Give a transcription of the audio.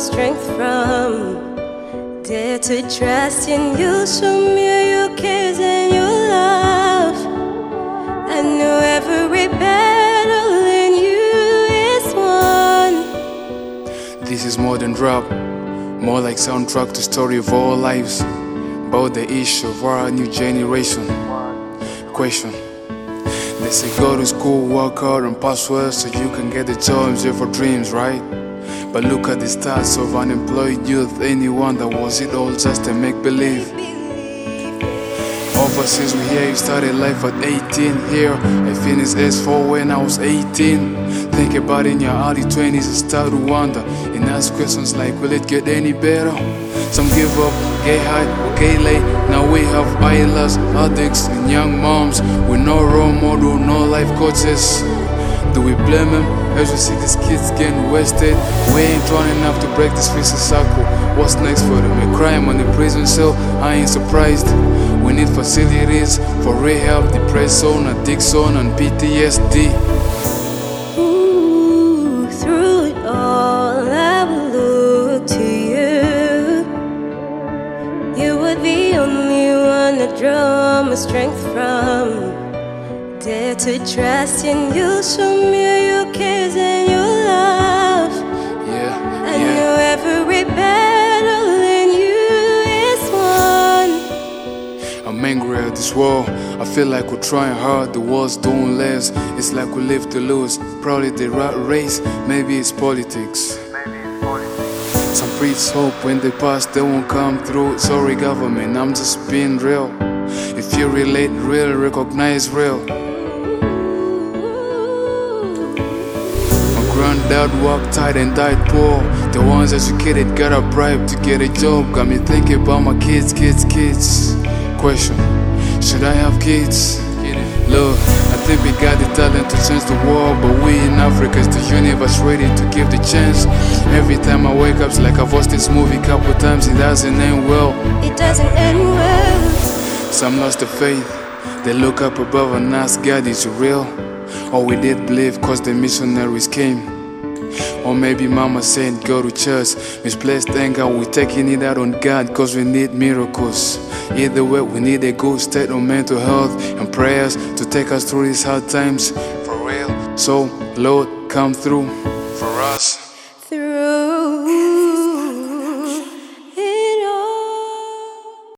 strength from. Dare to trust in you, show me your cares and your love. I know every battle in you is won. This is more than rap, more like soundtrack to story of our lives, about the issue of our new generation. Question: they say go to school, work hard and pass well so you can get the jobs of your dreams, right? But look at the stats of unemployed youth. Anyone that was it all just a make-believe. Overseas we hear you started life at 18. Here I finished S4 when I was 18. Think about in your early 20s and start to wonder and ask questions like, will it get any better? Some give up, get high, get late. Now we have idlers, addicts and young moms with no role model, no life coaches. Do we blame them as we see these kids getting wasted? We ain't trying enough to break this vicious cycle. What's next for them? A crime on the prison cell? I ain't surprised. We need facilities for rehab, depression, addiction and PTSD. Ooh, through it all I will look to you. You were the only one to draw my strength from. Dare to trust in you, show me your cares and your love. I know every battle in you is won. I'm angry at this world, I feel like we're trying hard, the world's doing less. It's like we live to lose, probably the rat race, maybe it's politics. Some preach hope when they pass, they won't come through. Sorry government, I'm just being real. If you relate real, recognize real. Granddad worked tight and died poor. The ones educated got a bribe to get a job. Got me thinking about my kids. Question: should I have kids? Look, I think we got the talent to change the world, but we in Africa is the universe ready to give the chance. Every time I wake up, it's like I've watched this movie a couple times. It doesn't end well. It doesn't end well. Some lost the faith. They look up above and ask God, is you real? Or we did believe cause the missionaries came. Or maybe mama said go to church. Misplaced anger, we taking it out on God cause we need miracles. Either way, we need a good state of mental health and prayers to take us through these hard times for real. So Lord, come through.